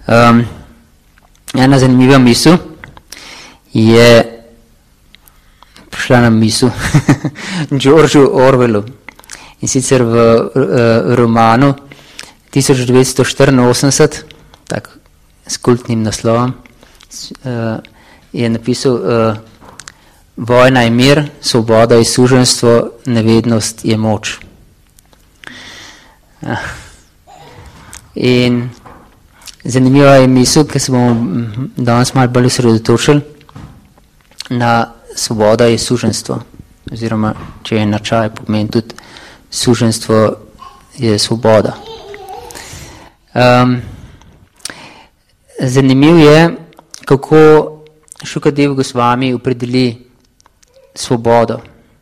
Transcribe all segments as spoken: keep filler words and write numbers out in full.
Um, ena zanimiva misel je prišla na misel Georgeu Orwellu, in sicer v uh, romanu tisoč devetsto štiriinosemdeset, tak s kultnim naslovom, uh, je napisal uh, Vojna je mir, svoboda je suženjstvo, nevednost je moč. Uh. In zanimiva je misel, ker se bomo danes malo bolj osredotočili na svoboda je suženjstvo, oziroma če je načaj, pomeni tudi suženjstvo je svoboda. Um, zanimiv je, kako Šukadev Gosvami opredeli svobodo.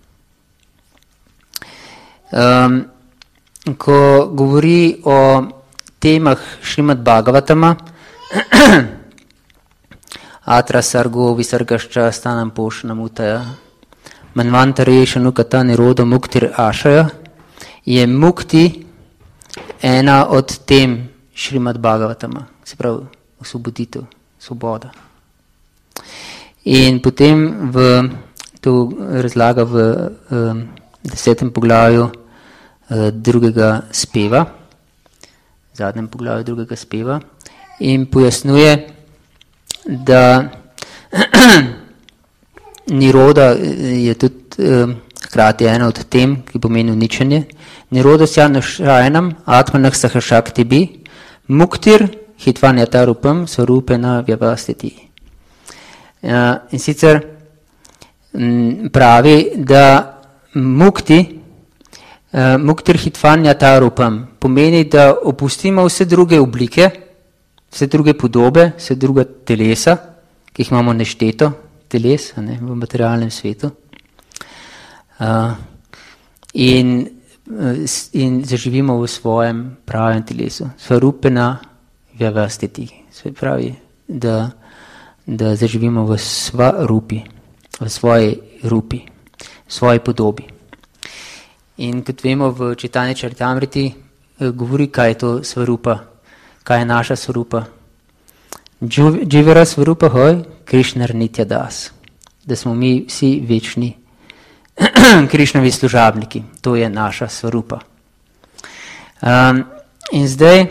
Um, ko govori o temah Šrimad Bhagavatama, Atra sargo visargašča stanam pošnam utaja, manvantarešanu kata nirodo muktir ašaja, je mukti ena od tem Šrimad Bhagavatama, se pravi osvoboditev, svoboda. In potem v, to razlaga v um, desetem poglavju uh, drugega speva, zadnjem poglavju drugega speva, in pojasnjuje, da niroda je tudi um, hkrati ena od tem, ki pomeni uničenje. Niroda sja šajanam, atmanah sahašakti bi, muktir hitvanja rupam, svarupena vyavastiti. Uh, in sicer m, pravi, da mukti, uh, muktir hitvanja rupam, pomeni, da opustimo vse druge oblike, vse druge podobe, vse druga telesa, ki jih imamo nešteto, teles, ne, v materialnem svetu. Uh, in, in zaživimo v svojem pravem telesu. Svarupena vyavastiti. Se pravi, da, da zaživimo v sva rupi, v svoji rupi, v svoji podobi. In kot vemo, v Čitanje Čaritamriti govori, kaj je to svarupa, kaj je naša svarupa. Dživera svarupa hoj, Krišnar nitya das. Da smo mi vsi večni Krišnovi služabniki. To je naša svarupa. Um, in zdaj,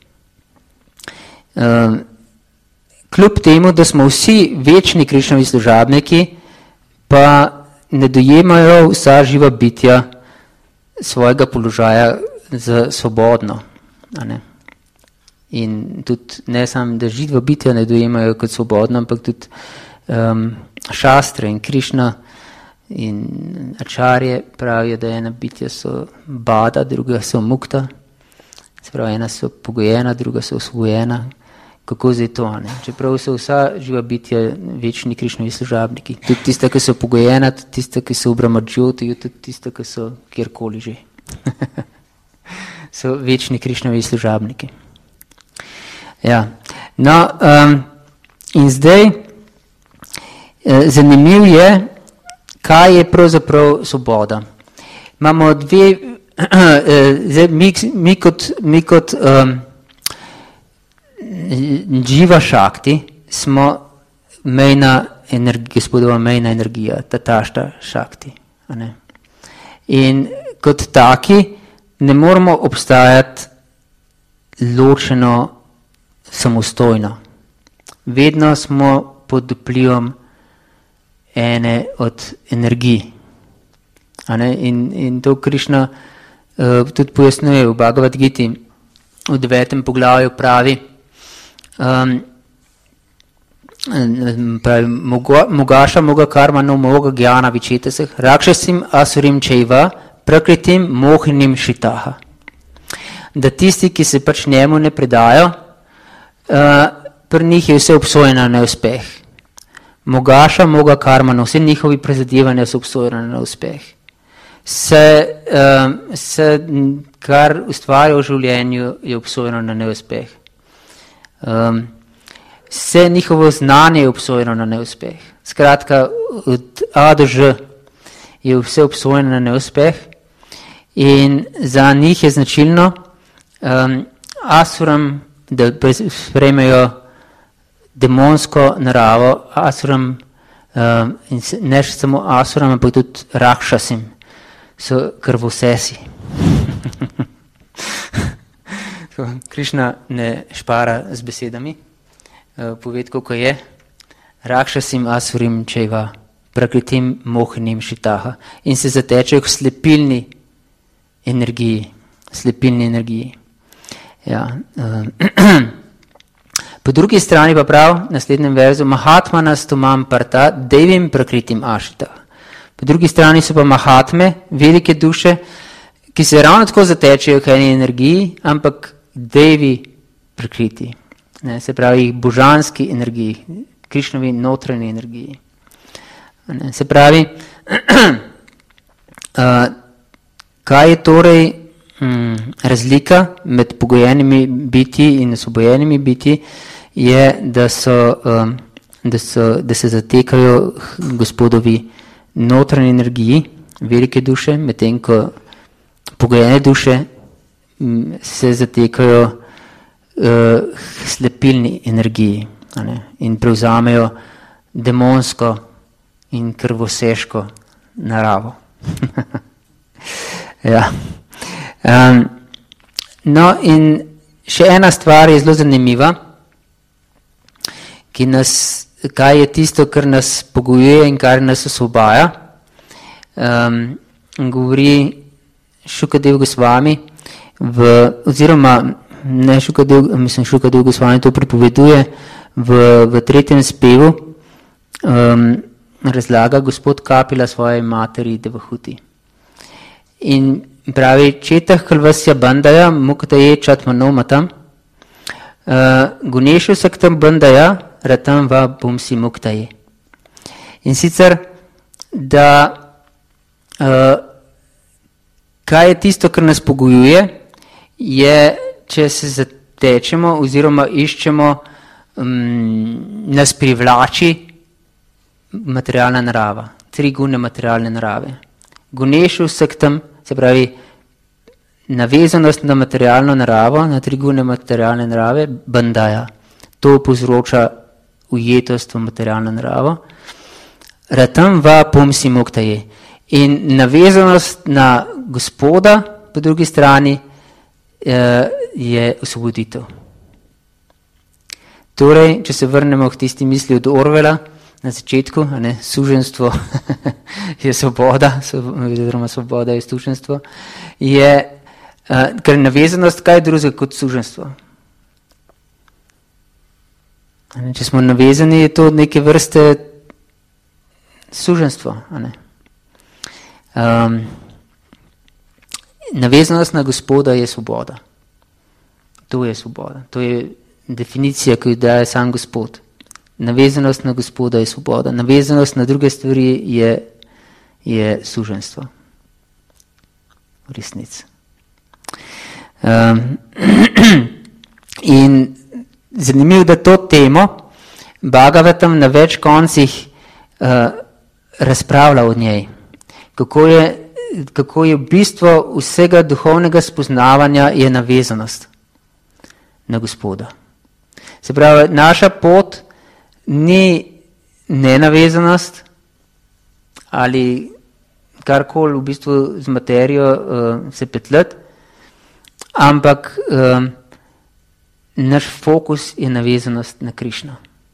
um, kljub temu, da smo vsi večni Krišnovi služabniki, pa ne dojemajo vsa živa bitja svojega položaja za svobodno. A ne? In tudi ne samo, da živa bitja ne dojemajo kot svobodno, ampak tudi um, šastre in Krišna in ačarje pravijo, da ena bitja so bada, druga so mukta, se pravi, ena so pogojena, druga so osvojena. Kako zdaj to? Ne? Čeprav so vsa živa bitja večni Krišnovi služabniki. Tudi tista, ki so pogojena, tudi tista, ki so v Brahmadžoti, tudi tista, ki so kjerkoli že. So večni Krišnovi služabniki. Ja. No, um, in zdaj eh, zanimiv je, kaj je pravzaprav svoboda. Imamo dve, eh, mi, mi kot, mi kot um, živa šakti smo mejna energija, gospodova mejna energija, tatašta šakti. A ne? In kot taki ne moramo obstajati ločeno samostojno. Vedno smo pod vplivom ene od energij. A ne? In, in to Krišna uh, tudi pojasnjuje v Bhagavad Giti, v devetem poglavju pravi, um, pravi mogaša moga karma no moga gyana vičeteseh, rakšasim asurim čejva, prakritim mohinim šitaha. Da tisti, ki se pač njemu ne predajo, uh, pri njih je vse obsojeno na neuspeh. Mogaša moga karma, no vse njihovi prizadevanja so obsojeno na neuspeh. Vse, uh, vse, kar ustvarja v življenju, je obsojeno na neuspeh. Um, vse njihovo znanje je obsojeno na neuspeh. Skratka, od A do Ž je vse obsojeno na neuspeh in za njih je značilno um, asuram da sprejmejo demonsko naravo asuram, uh, in ne samo asuram, ampak tudi rakšasim, so krvosesi. Krišna ne špara z besedami, uh, poved, koliko je. Rakšasim asurim čeva, prakritim mohinim šitaha. In se zatečejo k slepilni energiji. Slepilni energiji. Ja. Uh, po drugi strani pa prav, v naslednjem verzu, Mahatmana stumam parta, devim prakritim ašita. Po drugi strani so pa Mahatme, velike duše, ki se ravno tako zatečejo k eni energiji, ampak devi prakriti. Ne, se pravi, božanski energiji, Krišnovi notranji energiji. Ne, se pravi, uh, kaj je torej um, razlika med pogojenimi biti in osvobojenimi biti, je, da, so, um, da, so, da se zatekajo Gospodovi notranji energiji, velike duše, medtem ko pogojene duše um, se zatekajo uh, slepilni energiji, ne, in prevzamejo demonsko in krvoseško naravo. Ja. Um, no, in še ena stvar je zelo zanimiva, ki nas, kaj je tisto, kar nas pogojuje in kar nas osvobaja. Um, govori Šukadev Gosvami, v, oziroma ne Šukadev, mislim Šukadev Gosvami to pripoveduje v, v tretjem spevu, um, razlaga gospod Kapila svoje materi Devahuti. In pravi, četah kalvasya bandaya muktaye chatmanomatam uh, guneshu saktam bandaya ratam va bumsi muktaye. In sicer, da uh, kaj je tisto, kar nas pogojuje, je, če se zatečemo oziroma iščemo, um, nas privlači materialna narava, tri gune materialne narave. Guneshu saktam, se pravi, navezanost na materialno naravo, na tri gune materialne narave, bandaja. To povzroča ujetost v materialno naravo. Ratam va pumsi muktaye. In navezanost na Gospoda, po drugi strani, eh, je osvoboditev. Torej, če se vrnemo k tisti misli od Orwella, na začetku, a ne, suženstvo je svoboda, oziroma svoboda je suženstvo, je, uh, ker navezanost, kaj je drugega kot suženstvo. Ne, če smo navezani, je to neke vrste suženstvo. A ne. Um, navezanost na Gospoda je svoboda. To je svoboda. To je definicija, ki jo daje sam Gospod. Navezanost na Gospoda je svoboda. Navezanost na druge stvari je, je suženstvo. V resnici. Um, in zanimivo, da to temo Bhagavatam na več koncih uh, razpravlja o njej. Kako je, kako je v bistvu vsega duhovnega spoznavanja je navezanost na Gospoda. Se pravi, naša pot ni nenavezanost ali karkoli v bistvu z materijo uh, se petljati, ampak uh, naš fokus je navezanost na Krišno,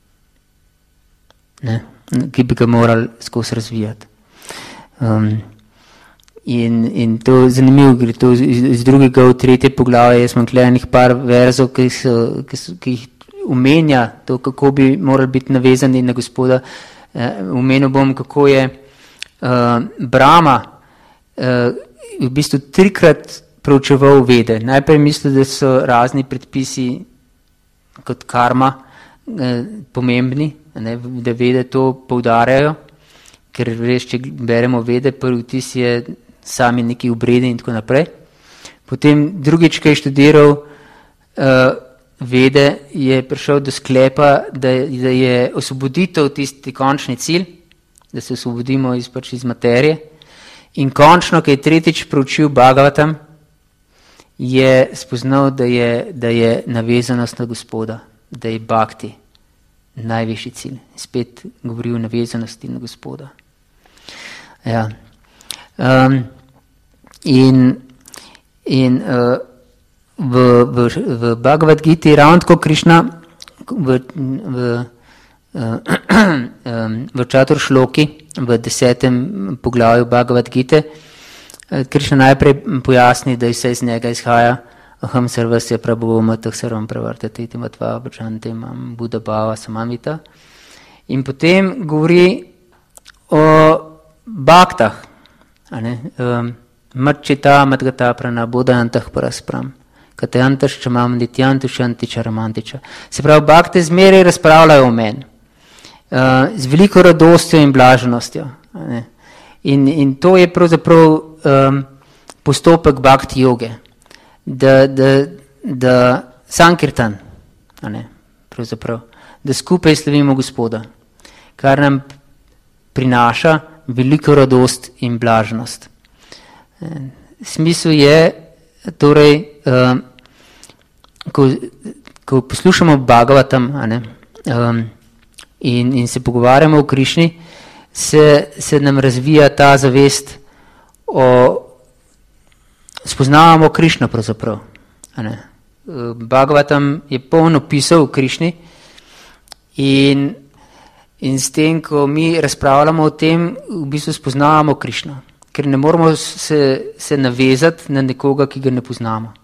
ne, ki bi ga morali skozi razvijati. Um, in, in to zanimivo, gre to iz, iz drugega v tretje poglavje, jaz imam klenih par verzov, ki, so, ki, so, ki jih umenja to, kako bi morali biti navezani na Gospoda. Umenil bom, kako je uh, Brahma uh, v bistvu trikrat proučeval vede. Najprej mislil, da so razni predpisi kot karma uh, pomembni, ne, da vede to poudarjajo, ker res, če beremo vede, prvi vtis je sami neki obredi in tako naprej. Potem drugič, kaj je študiral uh, vede, je prišel do sklepa, da, da je osvoboditev tisti končni cilj, da se osvobodimo iz, pač iz materije. In končno, kaj je tretjič proučil Bhagavatam, je spoznal, da je, da je navezanost na Gospoda, da je bhakti najvišji cilj. Spet govori o navezanosti na Gospoda. Ja. Um, in in uh, v, v, v Bhagavad Giti ravno tako Krišna v, v, uh, v Čatur Šloki, v desetem poglavju Bhagavad Gite, Krišna najprej pojasni, da vse iz njega izhaja aham sarvasya prabhuvam atah sarvam pravartati iti matva bhajanti mam buddha bhava samamita. In potem govori o bhaktah, um, matčita matgata prana bodhantah paraspram katejantaš čamam nityantu šanti čaramantiča. Se pravi, bhakte zmeraj razpravljajo o meni uh, z veliko radostjo in blaženostjo. In, in to je pravzaprav um, postopek bhakti joge, da, da, da sankirtan, a ne, pravzaprav, da skupaj slavimo Gospoda, kar nam prinaša veliko radost in blaženost. Smisel je, torej, um, ko, ko poslušamo Bhagavatam, a ne, um, in, in se pogovarjamo o Krišni, Se, se nam razvija ta zavest o, spoznavamo Krišno pravzaprav. Bhagavatam je polno pisal o Krišni in, in s tem, ko mi razpravljamo o tem, v bistvu spoznavamo Krišno, ker ne moramo se, se navezati na nekoga, ki ga ne poznamo.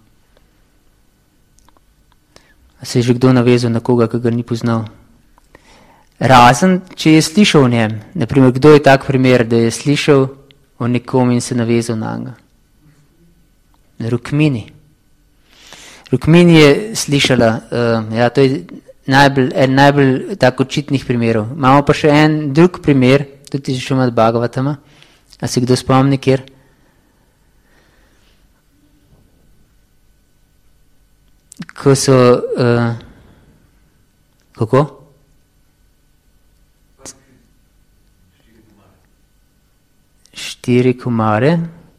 A se je že kdo navezal na koga, ki ga ni poznal? Razen, če je slišal o njem. Naprimer, kdo je tak primer, da je slišal o nekom in se navezal na njega? Rukmini. Rukmini je slišala, uh, ja, to je najbolj, en najbolj tako očitnih primerov. Imamo pa še en drug primer, tudi še med Bhagavatama. A se kdo spomni, kjer? Ko so, uh, kako? Štiri kumare,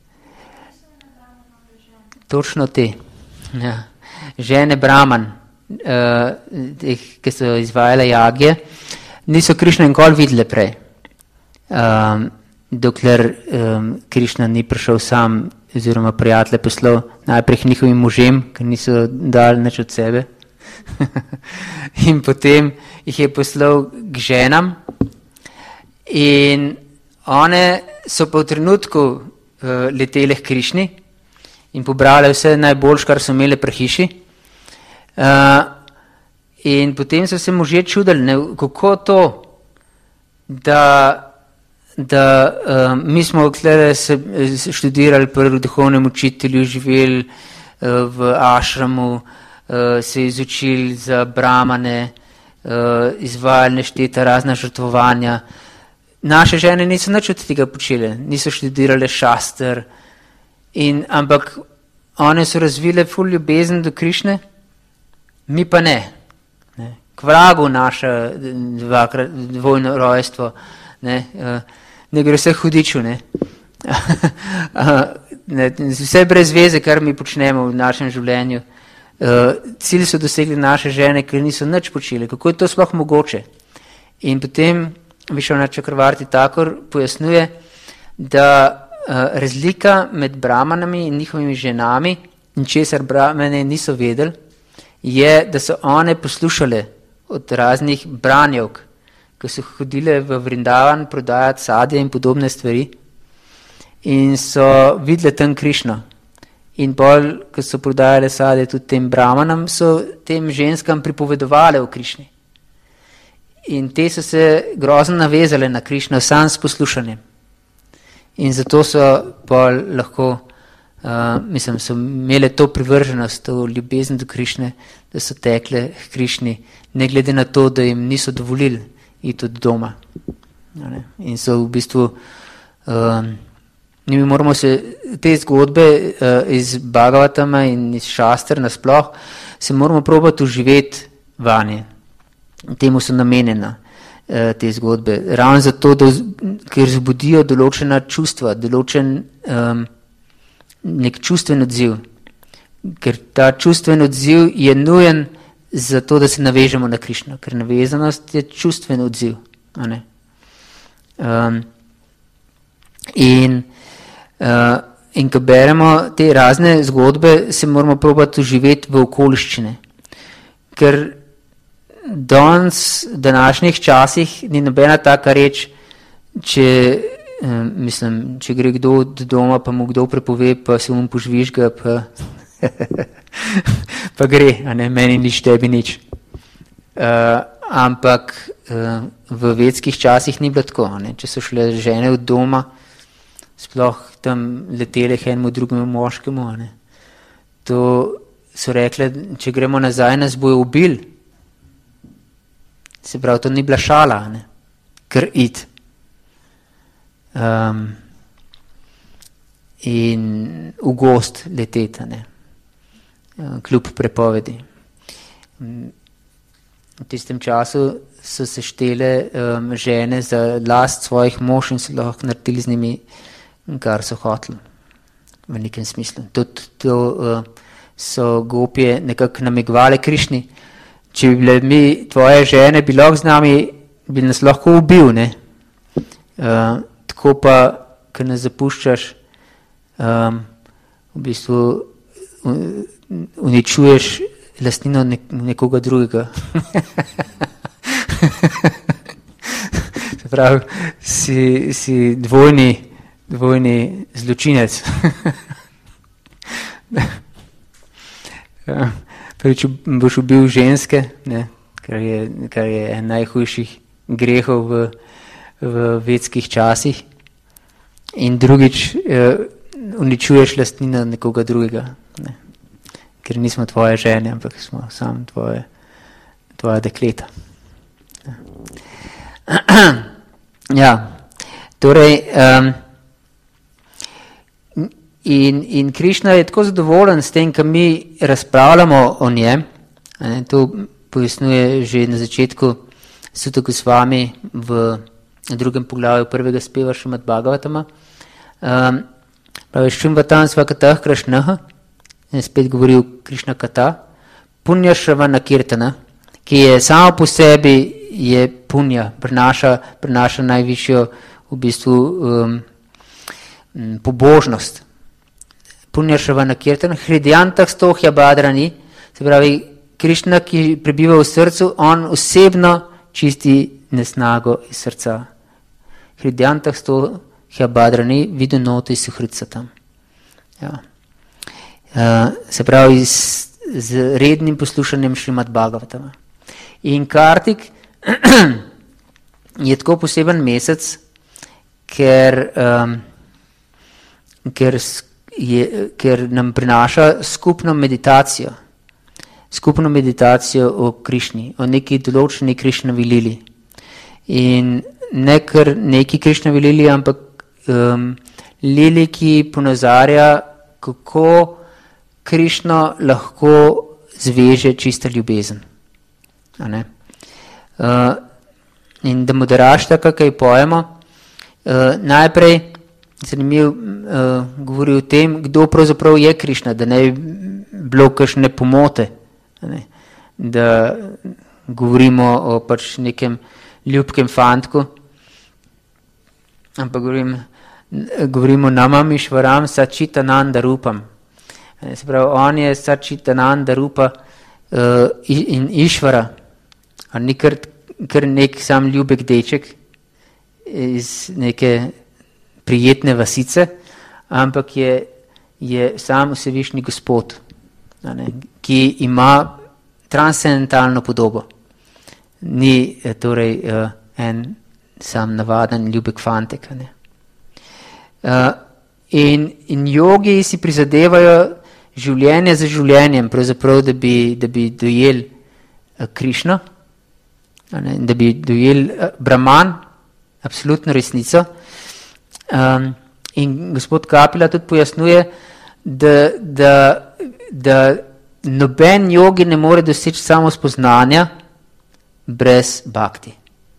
točno te, ja. Žene Brahman, uh, teh, ki so izvajale jagje, niso Krišno nikoli videle prej, um, dokler um, Krišna ni prišel sam, oziroma prijatelje poslal najprej k njihovim možem, ki niso dali nič od sebe, in potem jih je poslal k ženam, in one so pa v trenutku uh, letele k Krišni in pobrale vse najboljš, kar so imele pri hiši. Uh, in potem so se možje čudili, ne, kako to, da, da uh, mi smo tukaj se študirali pri duhovnem učitelju, živeli uh, v ašramu, uh, se izučili za brahmane, uh, izvajali nešteta razna žrtvovanja. Naše žene niso nič od tega počele, niso študirale šaster, in, ampak one so razvile ful ljubezen do Krišne, mi pa ne. ne. K vragu naše dvakrat, dvojno rojstvo, ne, ne gre vse hudiču, ne. ne. Vse brez veze, kar mi počnemo v našem življenju. Cilj so dosegli naše žene, ker niso nič počele. Kako je to sploh mogoče? In potem Višvanath Chakravarti Thakur pojasnjuje, da uh, razlika med brahmanami in njihovimi ženami, in česar brahmane niso vedeli, je, da so one poslušale od raznih branjevk, ki so hodile v Vrindavan prodajati sadje in podobne stvari, in so videli tam Krišno. In bolj, ko so prodajali sadje tudi tem brahmanam, so tem ženskam pripovedovali o Krišni. In te so se grozno navezale na Krišno sam s poslušanjem. In zato so bolj lahko, uh, mislim, so imele to privrženost, to ljubezen do Krišne, da so tekle k Krišni, ne glede na to, da jim niso dovolili iti od doma. In so v bistvu, um, mi moramo se te zgodbe uh, iz Bhagavatama in iz šaster nasploh, se moramo probati uživeti vanje. Temu so namenjena eh, te zgodbe. Ravno zato, da, ker zbudijo določena čustva, določen um, nek čustven odziv ker ta čustven odziv je nujen za to, da se navežemo na Krišno, ker navezanost je čustven odziv. A ne? Um, in uh, in ko beremo te razne zgodbe, se moramo probati uživeti v okoliščine, ker danes, v današnjih časih ni nobena taka reč, če, um, mislim, če gre kdo od doma, pa mu kdo prepove, pa se mu požvižga, pa, pa gre, a ne, meni nič, tebi nič. Uh, ampak uh, v vedskih časih ni bilo tako, ne? Če so šle žene od doma, sploh tam letele enemu drugemu moškemu, ne? To so rekle, če gremo nazaj, nas bojo ubili. Se pravi, to ni bila šala, ne? Ker id. Um, in v gost leteta, ne? Kljub prepovedi. V tistem času so se štele um, žene za last svojih mož in so lahko naredili z njimi, kar so hoteli. V nekem smislu. Tudi to uh, so gopje nekako namigovali Krišni. Če bi bile mi, tvoje žene, bi lahko z nami, bi nas lahko ubil, ne? Uh, tako pa, ko nas zapuščaš, um, v bistvu uničuješ lastnino nek- nekoga drugega. Se pravi, si, si dvojni, dvojni zločinec. Prvič boš ubil ženske, ne, kar je, kar je en najhujših grehov v, v vedskih časih. In drugič eh, uničuješ lastnino nekoga drugega, ne, ker nismo tvoje žene, ampak smo sam tvoje, tvoja dekleta. Ja, torej, um, in, in Krišna je tako zadovoljen s tem, ko mi razpravljamo o njem, ne, to pojasnjuje že na začetku Sutta Gosvami v drugem poglavju prvega speva Šrimad Bhagavatama. Um, pravi, Šrimvatam svakatah krašnaha, in spet govoril Krišna kata, punja šravana kirtana, ki je samo po sebi je punja, prinaša, prinaša najvišjo v bistvu um, pobožnost. Punja šravana kirtana, hridjantah stohja badrani, se pravi, Krišna, ki prebiva v srcu, on osebno čisti nesnago iz srca. Hridjantah stohja badrani, vidunoti suhritsatam. Ja. Uh, se pravi, z, z rednim poslušanjem Šrimad Bhagavatama. In Kartik je tako poseben mesec, ker, um, ker, je, ker nam prinaša skupno meditacijo. Skupno meditacijo o Krišni, o neki določeni Krišnovi lili. In ne kar neki Krišnovi lili, ampak um, lili, ki ponazarja, kako Krišno lahko zveže čista ljubezen. A ne? Uh, in da moderaš tako, kaj pojemo, uh, najprej zanimiv uh, govori o tem, kdo pravzaprav je Krišna, da ne bi bilo kakšne pomote, a ne? Da govorimo o pač nekem ljubkem fantku, ampak govorim, govorimo namam išvaram sačitananda rupam. Se pravi, on je sačitananda rupa uh, in išvara, a ni kar, kar nek sam ljubek deček iz neke prijetne vasice, ampak je, je sam vsevišnji Gospod, a ne, ki ima transcendentalno podobo. Ni torej uh, en sam navaden ljubek fantek. A ne. Uh, in, in jogi si prizadevajo življenje za življenjem, pravzaprav, da bi, da bi dojeli uh, Krišno, a ne, da bi dojeli uh, Brahman, absolutno resnico. Um, in gospod Kapila tudi pojasnjuje, da, da, da noben jogi ne more doseči samo spoznanja brez bhakti.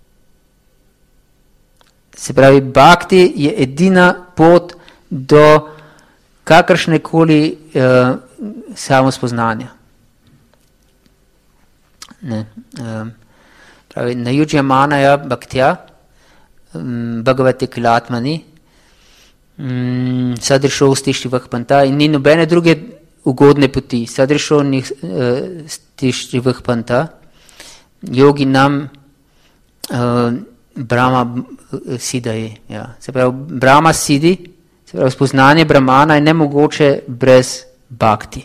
Se pravi, bhakti je edina pot do kakršnekoli uh, samo spoznanja. Ne, um, pravi, na Yujya Manaya Bhaktya um, Bhagavate Kilatmani um, Sadrisho Stištivah Panta in ni nobene druge ugodne poti. Sadrisho uh, Stištivah Panta Yogi nam uh, Brahma Siddhi. Ja. Se pravi, Brahma Siddhi, se pravi, spoznanje Brahmana je nemogoče brez bhakti.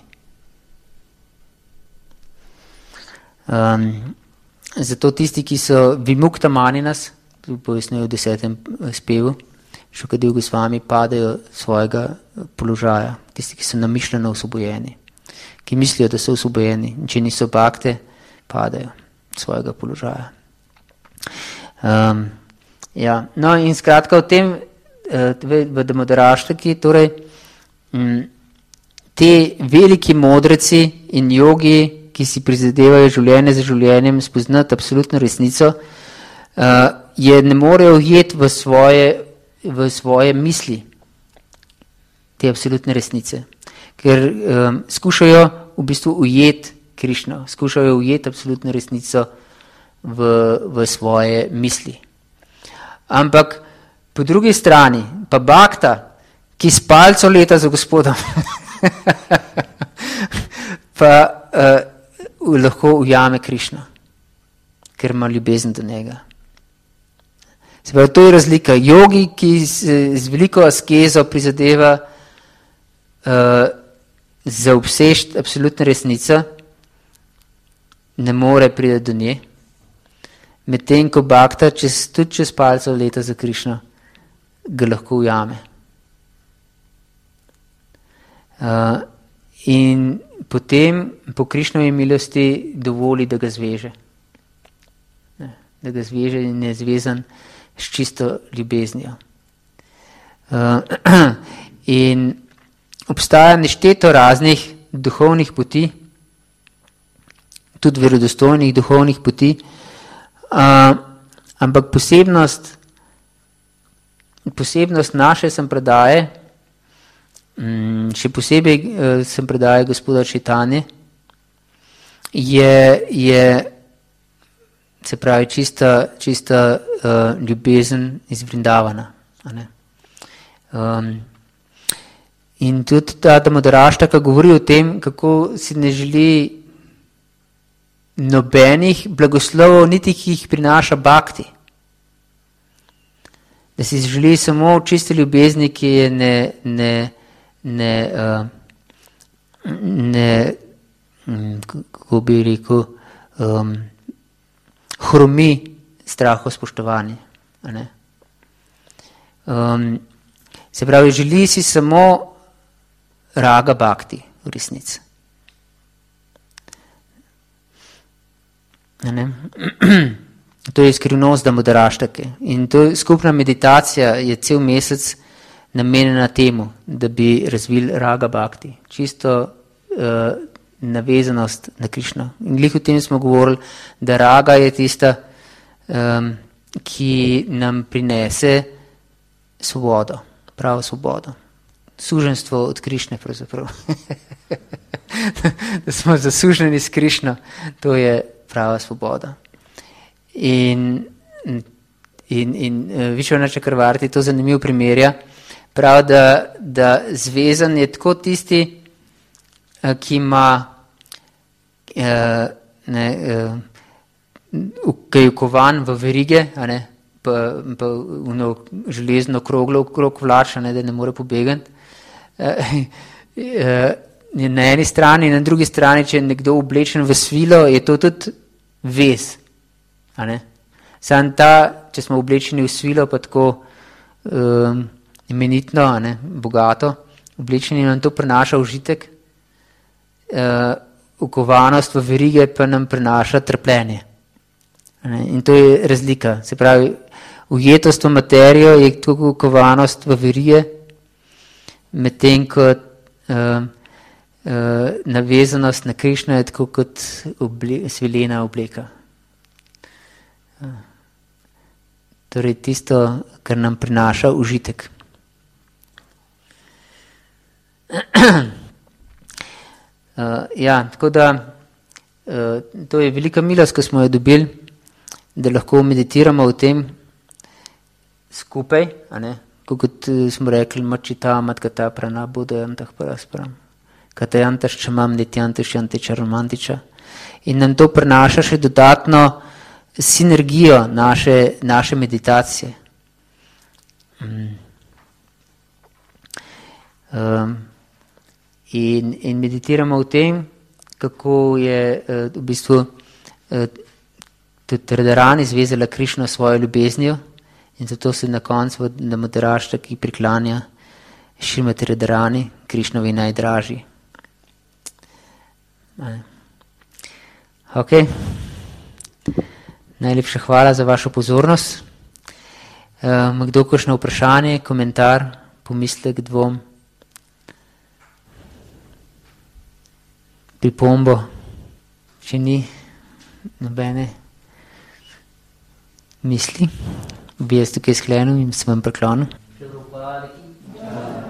Um, zato tisti, ki so vimukta maninas, tu pojasnjujo v desetem spevu, Šukadeva Gosvami, padajo svojega položaja. Tisti, ki so namišljeno osvobojeni, ki mislijo, da so osvobojeni, in če niso bhakte, padajo svojega položaja. Um, ja. No in skratka v tem, v Damodaraštaki, torej um, te veliki modreci in jogi, ki si prizadevajo življenje za življenjem, spoznati absolutno resnico, uh, je ne morejo ujeti v svoje, v svoje misli, te absolutne resnice. Ker um, skušajo v bistvu ujeti Krišno, skušajo ujeti absolutno resnico v, v svoje misli. Ampak po drugi strani pa bhakta, ki s palco leta za Gospodom, pa uh, lahko ujame Krišno, ker ima ljubezen do njega. Se pravi, to je razlika. Jogi, ki z, z veliko askezo prizadeva uh, zaobseči absolutna resnica, ne more priti do nje. Medtem ko bhakta, čez, tudi čez palco leta za Krišno, ga lahko ujame. Uh, in potem po Krišnovi milosti dovoli, da ga zveže. Da ga zveže in je zvezan s čisto ljubeznijo. Uh, in obstaja nešteto raznih duhovnih poti, tudi verodostojnih duhovnih poti, uh, ampak posebnost, posebnost naše sampradaje, um, še posebej uh, sampradaje gospoda Čaitanje, je, je se pravi čista, čista uh, ljubezen iz Vrindavana. Um, in tudi ta Damodaraštaka govori o tem, kako si ne želi nobenih blagoslovov, niti ki jih prinaša bhakti. Da si želi samo čiste ljubezni, ki je ne, ne, ne, uh, ne kako bi rekel, um, hromi straho spoštovanje. Um, se pravi, želi si samo raga bhakti v resnici. To je skrivnost Damodaraštake. In to skupna meditacija je cel mesec namenjena temu, da bi razvili raga bhakti. Čisto uh, navezanost na Krišno. In glih o tem smo govorili, da raga je tista, um, ki nam prinese svobodo, pravo svobodo. Suženstvo od Krišne pravzaprav. Da smo zasuženi s Krišno, to je prava svoboda. In, in, in Višvana Čakravarti to zanimiv primerja. Prav, da, da zvezan je tako tisti, ki ima ne, ki je ukovan v verige, a ne, pa, pa uno železno kroglo okrog vlača, ne, da ne more pobegati. Na eni strani in na drugi strani, če je nekdo oblečen v svilo, je to tudi vez. A ne? Sam ta, če smo oblečeni v svilo, pa tako um, imenitno, a ne, bogato, oblečeni nam to prinaša užitek, uh, ukovanost v verige pa nam prinaša trpljenje. A ne? In to je razlika. Se pravi, ujetost v materijo je tako ukovanost v verige, medtem kot uh, uh, navezanost na Krišno je tako kot oble, svilena obleka. Uh, torej tisto, kar nam prinaša užitek. Uh, ja, tako da uh, to je velika milost, ko smo jo dobili, da lahko meditiramo o tem skupaj, a ne? Kot smo rekli, mačita, matkata, prana, budajantah, paraspram. Katajantaš, čamam, nitjantaš, jantiča, romantiča. In nam to prinaša še dodatno sinergijo naše, naše meditacije. Mm. Um, in, in meditiramo o tem, kako je uh, v bistvu uh, tudi Radharani zvezala Krišno svojo ljubeznijo in zato se na koncu na Madhuraštaki priklanja Šrimati Radharani, Krišnovi najdražji. Ok. Najlepša hvala za vašo pozornost. Uh, kdo kakšno vprašanje, komentar, pomislek, dvom, pripombo, če ni nobene misli, bi jaz tukaj sklenil in se vam priklonil.